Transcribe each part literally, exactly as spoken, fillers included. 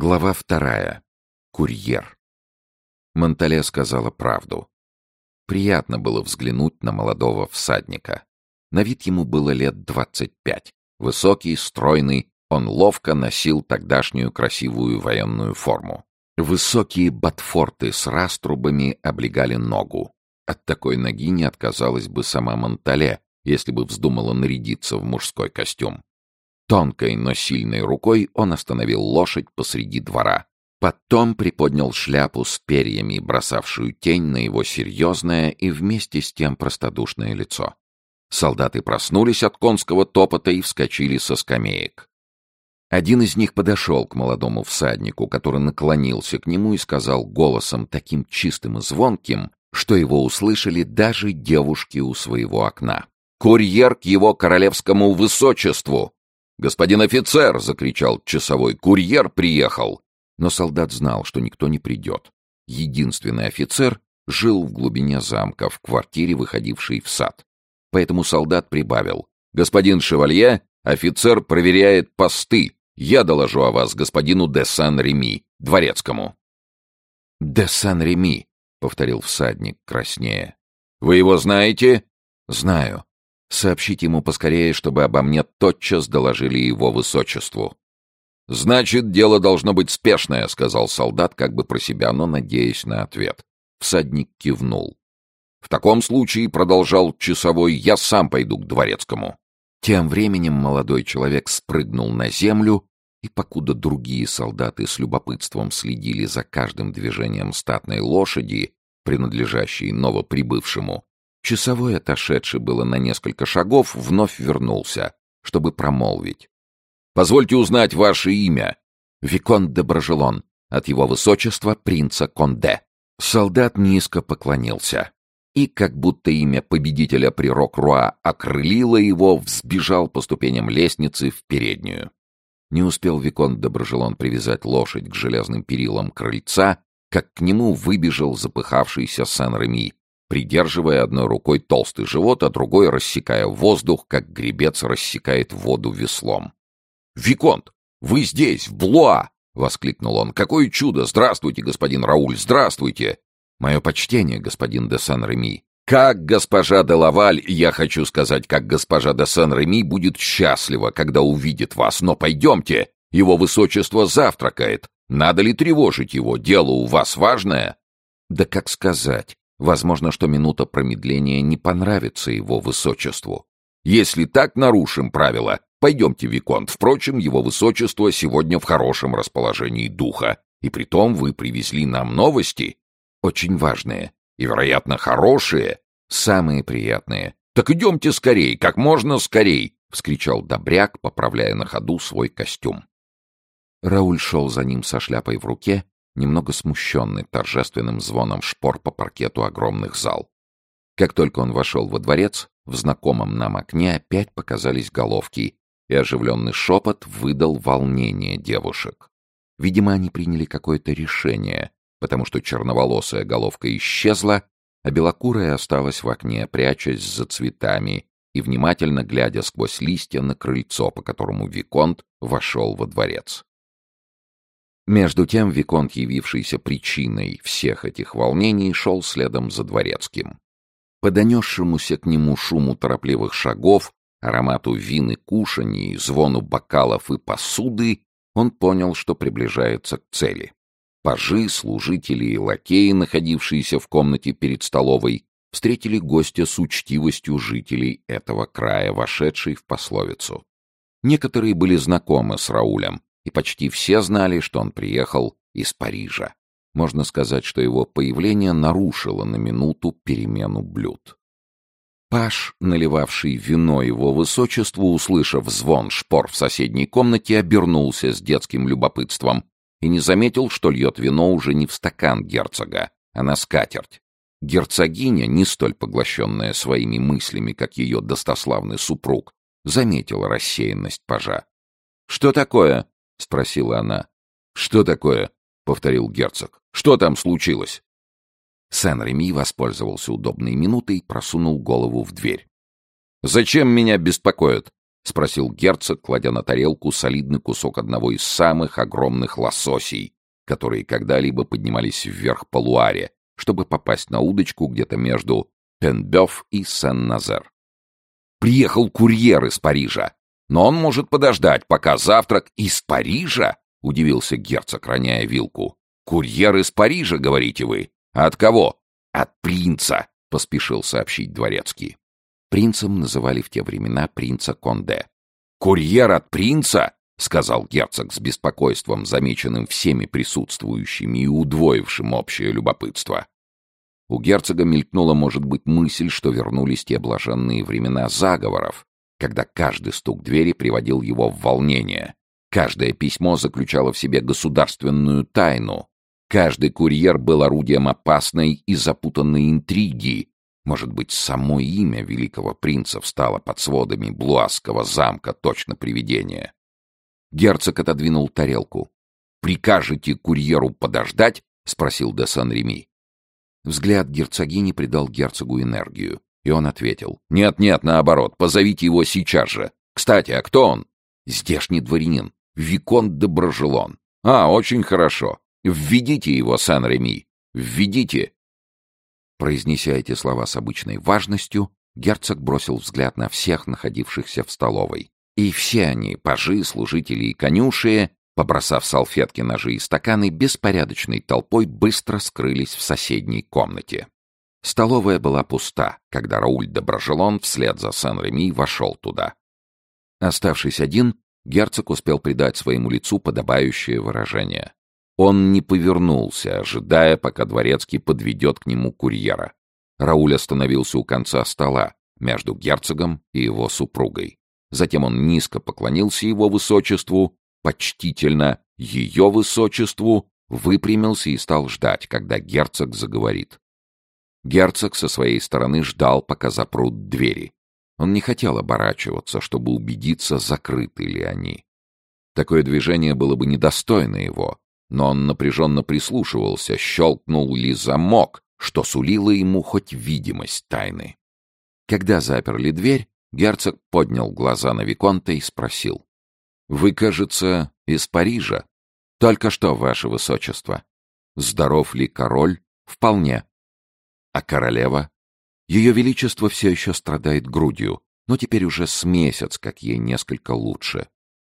Глава вторая. Курьер. Монтале сказала правду. Приятно было взглянуть на молодого всадника. На вид ему было лет двадцать пять. Высокий, стройный, он ловко носил тогдашнюю красивую военную форму. Высокие ботфорты с раструбами облегали ногу. От такой ноги не отказалась бы сама Монтале, если бы вздумала нарядиться в мужской костюм. Тонкой, но сильной рукой он остановил лошадь посреди двора. Потом приподнял шляпу с перьями, бросавшую тень на его серьезное и вместе с тем простодушное лицо. Солдаты проснулись от конского топота и вскочили со скамеек. Один из них подошел к молодому всаднику, который наклонился к нему и сказал голосом таким чистым и звонким, что его услышали даже девушки у своего окна: «Курьер к его королевскому высочеству!» «Господин офицер!» — закричал часовой. «Курьер приехал!» Но солдат знал, что никто не придет. Единственный офицер жил в глубине замка, в квартире, выходившей в сад. Поэтому солдат прибавил: «Господин шевалье, офицер проверяет посты. Я доложу о вас господину де Сен-Реми, дворецкому». «Де Сен-Реми», — повторил всадник, краснея. «Вы его знаете?» «Знаю. Сообщите ему поскорее, чтобы обо мне тотчас доложили его высочеству». «Значит, дело должно быть спешное», — сказал солдат, как бы про себя, но надеясь на ответ. Всадник кивнул. «В таком случае, — продолжал часовой, — я сам пойду к дворецкому». Тем временем молодой человек спрыгнул на землю, и покуда другие солдаты с любопытством следили за каждым движением статной лошади, принадлежащей новоприбывшему, часовой, отошедший было на несколько шагов, вновь вернулся, чтобы промолвить: «Позвольте узнать ваше имя». «Виконт де Брожелон, от его высочества принца Конде». Солдат низко поклонился и, как будто имя победителя при Рок-Руа окрылило его, взбежал по ступеням лестницы в переднюю. Не успел виконт де Брожелон привязать лошадь к железным перилам крыльца, как к нему выбежал запыхавшийся Сен-Реми, придерживая одной рукой толстый живот, а другой рассекая воздух, как гребец рассекает воду веслом. «Виконт, вы здесь, в Блуа!» — воскликнул он. «Какое чудо! Здравствуйте, господин Рауль, здравствуйте!» «Мое почтение, господин де Сен-Реми». «Как госпожа де Лаваль, я хочу сказать, как госпожа де Сен-Реми будет счастлива, когда увидит вас. Но пойдемте, его высочество завтракает. Надо ли тревожить его? Дело у вас важное?» «Да как сказать. Возможно, что минута промедления не понравится его высочеству. Если так нарушим правила, пойдемте, виконт. Впрочем, его высочество сегодня в хорошем расположении духа. И притом вы привезли нам новости. Очень важные. И, вероятно, хорошие. Самые приятные. Так идемте скорей, как можно скорей!» — вскричал добряк, поправляя на ходу свой костюм. Рауль шел за ним со шляпой в руке, немного смущенный торжественным звоном шпор по паркету огромных зал. Как только он вошел во дворец, в знакомом нам окне опять показались головки, и оживленный шепот выдал волнение девушек. Видимо, они приняли какое-то решение, потому что черноволосая головка исчезла, а белокурая осталась в окне, прячась за цветами и внимательно глядя сквозь листья на крыльцо, по которому виконт вошел во дворец. Между тем виконт, явившийся причиной всех этих волнений, шел следом за дворецким. По донесшемуся к нему шуму торопливых шагов, аромату вин и кушаний, звону бокалов и посуды, он понял, что приближается к цели. Пажи, служители и лакеи, находившиеся в комнате перед столовой, встретили гостя с учтивостью жителей этого края, вошедшей в пословицу. Некоторые были знакомы с Раулем, и почти все знали, что он приехал из Парижа. Можно сказать, что его появление нарушило на минуту перемену блюд. Паж, наливавший вино его высочеству, услышав звон шпор в соседней комнате, обернулся с детским любопытством и не заметил, что льет вино уже не в стакан герцога, а на скатерть. Герцогиня, не столь поглощенная своими мыслями, как ее достославный супруг, заметила рассеянность пажа. «Что такое?» — спросила она. «Что такое?» — повторил герцог. «Что там случилось?» Сен-Реми воспользовался удобной минутой и просунул голову в дверь. «Зачем меня беспокоят? — спросил герцог, кладя на тарелку солидный кусок одного из самых огромных лососей, которые когда-либо поднимались вверх по Луаре, чтобы попасть на удочку где-то между Пенбёв и Сен-Назер. «Приехал курьер из Парижа, но он может подождать, пока завтрак из Парижа?» — удивился герцог, роняя вилку. «Курьер из Парижа, говорите вы? А от кого?» «От принца», — поспешил сообщить дворецкий. Принцем называли в те времена принца Конде. «Курьер от принца?» — сказал герцог с беспокойством, замеченным всеми присутствующими и удвоившим общее любопытство. У герцога мелькнула, может быть, мысль, что вернулись те блаженные времена заговоров, когда каждый стук двери приводил его в волнение, каждое письмо заключало в себе государственную тайну, каждый курьер был орудием опасной и запутанной интриги. Может быть, само имя великого принца встало под сводами Блуасского замка, точно привидение. Герцог отодвинул тарелку. «Прикажете курьеру подождать?» — спросил де Сен-Реми. Взгляд герцогини придал герцогу энергию, и он ответил: «Нет-нет, наоборот, позовите его сейчас же. Кстати, а кто он?» «Здешний дворянин, виконт де Брожелон». «А, очень хорошо. Введите его, Сен-Реми. Введите». Произнеся эти слова с обычной важностью, герцог бросил взгляд на всех находившихся в столовой. И все они, пажи, служители и конюшие, побросав салфетки, ножи и стаканы, беспорядочной толпой быстро скрылись в соседней комнате. Столовая была пуста, когда Рауль де Брожелон вслед за Сен-Реми вошел туда. Оставшись один, герцог успел придать своему лицу подобающее выражение. Он не повернулся, ожидая, пока дворецкий подведет к нему курьера. Рауль остановился у конца стола, между герцогом и его супругой. Затем он низко поклонился его высочеству, почтительно ее высочеству, выпрямился и стал ждать, когда герцог заговорит. Герцог со своей стороны ждал, пока запрут двери. Он не хотел оборачиваться, чтобы убедиться, закрыты ли они. Такое движение было бы недостойно его, но он напряженно прислушивался, щелкнул ли замок, что сулило ему хоть видимость тайны. Когда заперли дверь, герцог поднял глаза на виконта и спросил: «Вы, кажется, из Парижа?» «Только что, ваше высочество». «Здоров ли король?» «Вполне». «А королева?» «Ее величество все еще страдает грудью, но теперь уже с месяц, как ей несколько лучше».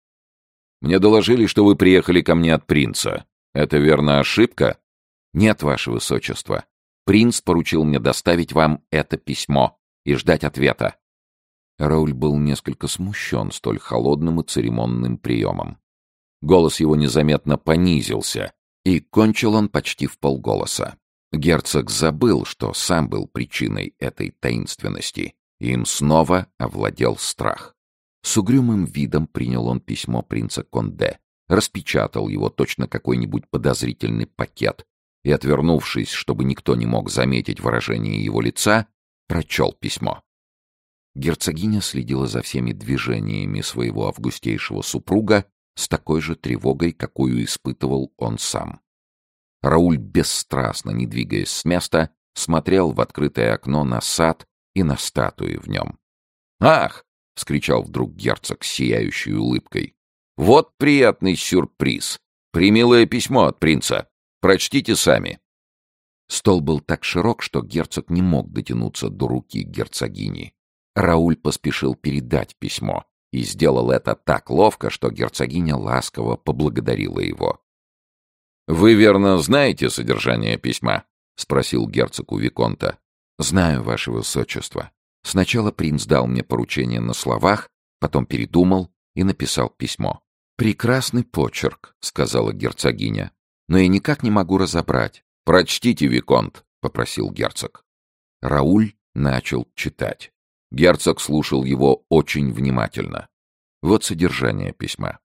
«Мне доложили, что вы приехали ко мне от принца. Это, верно, ошибка?» «Нет, ваше высочество. Принц поручил мне доставить вам это письмо и ждать ответа». Рауль был несколько смущен столь холодным и церемонным приемом. Голос его незаметно понизился, и кончил он почти вполголоса. Герцог забыл, что сам был причиной этой таинственности, и им снова овладел страх. С угрюмым видом принял он письмо принца Конде, распечатал его точно какой-нибудь подозрительный пакет и, отвернувшись, чтобы никто не мог заметить выражение его лица, прочел письмо. Герцогиня следила за всеми движениями своего августейшего супруга с такой же тревогой, какую испытывал он сам. Рауль, бесстрастно, не двигаясь с места, смотрел в открытое окно на сад и на статуи в нем. «Ах!» — вскричал вдруг герцог с сияющей улыбкой. «Вот приятный сюрприз! Примилое письмо от принца. Прочтите сами». Стол был так широк, что герцог не мог дотянуться до руки герцогини. Рауль поспешил передать письмо и сделал это так ловко, что герцогиня ласково поблагодарила его. «Вы, верно, знаете содержание письма?» — спросил герцог у виконта. «Знаю, ваше высочество. Сначала принц дал мне поручение на словах, потом передумал и написал письмо». «Прекрасный почерк», — сказала герцогиня, — «но я никак не могу разобрать». «Прочтите, виконт», — попросил герцог. Рауль начал читать. Герцог слушал его очень внимательно. Вот содержание письма.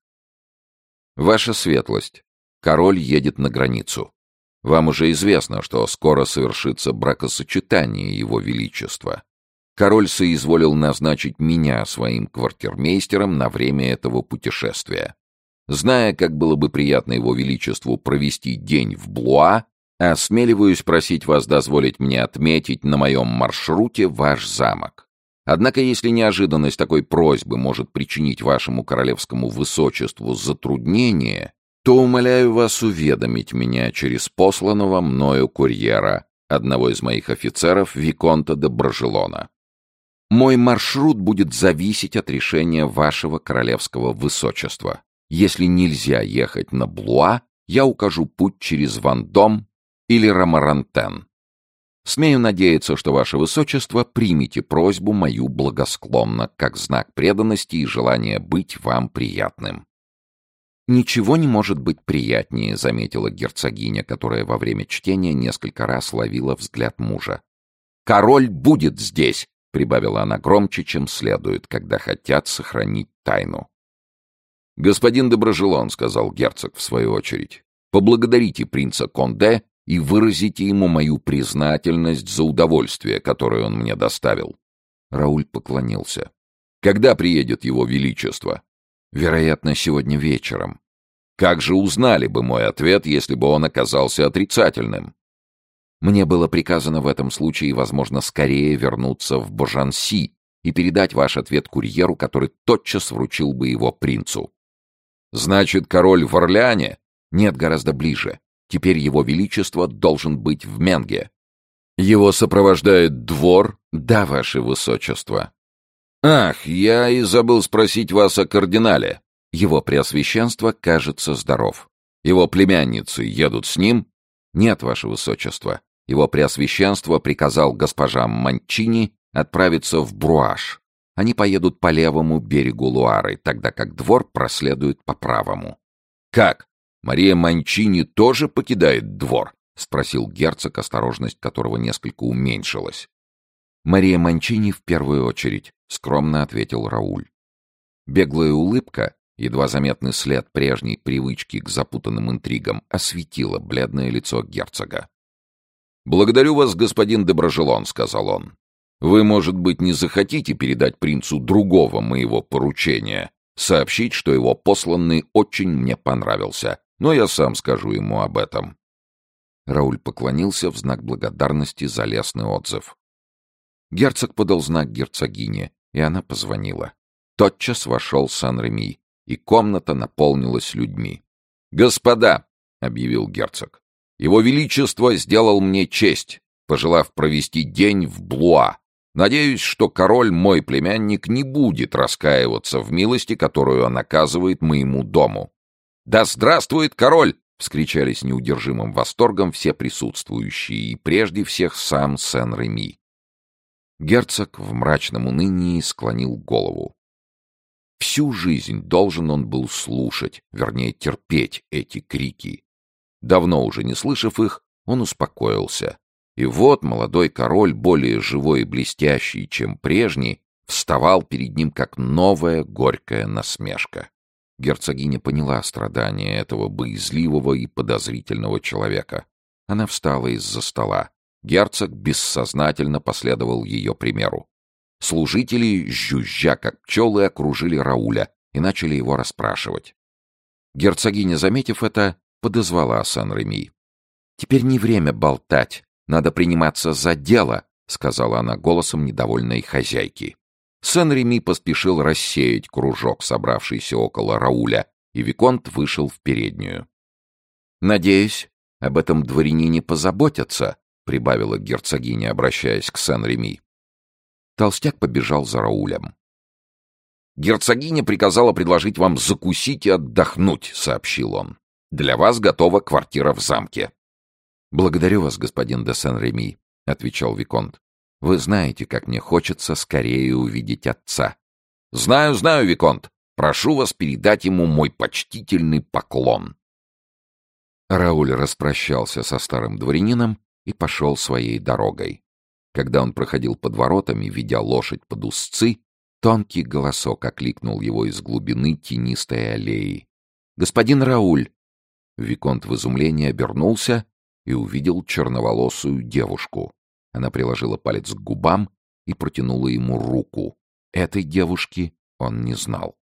«Ваша светлость, король едет на границу. Вам уже известно, что скоро совершится бракосочетание его величества. Король соизволил назначить меня своим квартирмейстером на время этого путешествия. Зная, как было бы приятно его величеству провести день в Блуа, осмеливаюсь просить вас дозволить мне отметить на моем маршруте ваш замок. Однако, если неожиданность такой просьбы может причинить вашему королевскому высочеству затруднение, то умоляю вас уведомить меня через посланного мною курьера, одного из моих офицеров, виконта де Брожелона. Мой маршрут будет зависеть от решения вашего королевского высочества. Если нельзя ехать на Блуа, я укажу путь через Вандом или Ромарантен. Смею надеяться, что ваше высочество примете просьбу мою благосклонно, как знак преданности и желания быть вам приятным. «Ничего не может быть приятнее», — заметила герцогиня, которая во время чтения несколько раз ловила взгляд мужа. «Король будет здесь», — прибавила она громче, чем следует, когда хотят сохранить тайну. «Господин де Брожелон», — сказал герцог в свою очередь, — «поблагодарите принца Конде и выразите ему мою признательность за удовольствие, которое он мне доставил». Рауль поклонился. «Когда приедет его величество?» «Вероятно, сегодня вечером». «Как же узнали бы мой ответ, если бы он оказался отрицательным?» «Мне было приказано в этом случае, возможно, скорее вернуться в Божанси и передать ваш ответ курьеру, который тотчас вручил бы его принцу». «Значит, король в Орлеане?» «Нет, гораздо ближе. Теперь его величество должен быть в Менге». «Его сопровождает двор?» «Да, ваше высочество». «Ах, я и забыл спросить вас о кардинале». «Его преосвященство, кажется, здоров». «Его племянницы едут с ним?» «Нет, ваше высочество. Его преосвященство приказал госпожам Манчини отправиться в Бруаш. Они поедут по левому берегу Луары, тогда как двор проследует по правому». «Как? Мария Манчини тоже покидает двор?» — спросил герцог, осторожность которого несколько уменьшилась. «Мария Манчини в первую очередь», — скромно ответил Рауль. Беглая улыбка, едва заметный след прежней привычки к запутанным интригам, осветила бледное лицо герцога. «Благодарю вас, господин де Брожелон», — сказал он. «Вы, может быть, не захотите передать принцу другого моего поручения, сообщить, что его посланный очень мне понравился, но я сам скажу ему об этом». Рауль поклонился в знак благодарности за лестный отзыв. Герцог подал знак герцогине, и она позвонила. Тотчас вошел Сан-Реми, и комната наполнилась людьми. «Господа!» — объявил герцог. «Его Величество сделал мне честь, пожелав провести день в Блуа. Надеюсь, что король, мой племянник, не будет раскаиваться в милости, которую он оказывает моему дому». «Да здравствует король!» — вскричали с неудержимым восторгом все присутствующие, и прежде всех сам Сен-Реми. Герцог в мрачном унынии склонил голову. Всю жизнь должен он был слушать, вернее, терпеть эти крики. Давно уже не слышав их, он успокоился. И вот молодой король, более живой и блестящий, чем прежний, вставал перед ним как новая горькая насмешка. Герцогиня поняла страдания этого боязливого и подозрительного человека. Она встала из-за стола. Герцог бессознательно последовал ее примеру. Служители, жужжа как пчелы, окружили Рауля и начали его расспрашивать. Герцогиня, заметив это, подозвала Сан-Реми. «Теперь не время болтать, надо приниматься за дело», — сказала она голосом недовольной хозяйки. Сан-Реми поспешил рассеять кружок, собравшийся около Рауля, и виконт вышел в переднюю. «Надеюсь, об этом дворянине позаботятся», — прибавила герцогиня, обращаясь к Сан-Реми. Толстяк побежал за Раулем. «Герцогиня приказала предложить вам закусить и отдохнуть», — сообщил он. «Для вас готова квартира в замке». «Благодарю вас, господин де Сен-Реми», — отвечал виконт. «Вы знаете, как мне хочется скорее увидеть отца». «Знаю, знаю, виконт. Прошу вас передать ему мой почтительный поклон». Рауль распрощался со старым дворянином и пошел своей дорогой. Когда он проходил под воротами, ведя лошадь под узцы, тонкий голосок окликнул его из глубины тенистой аллеи. «Господин Рауль!» Виконт в изумлении обернулся и увидел черноволосую девушку. Она приложила палец к губам и протянула ему руку. Этой девушки он не знал.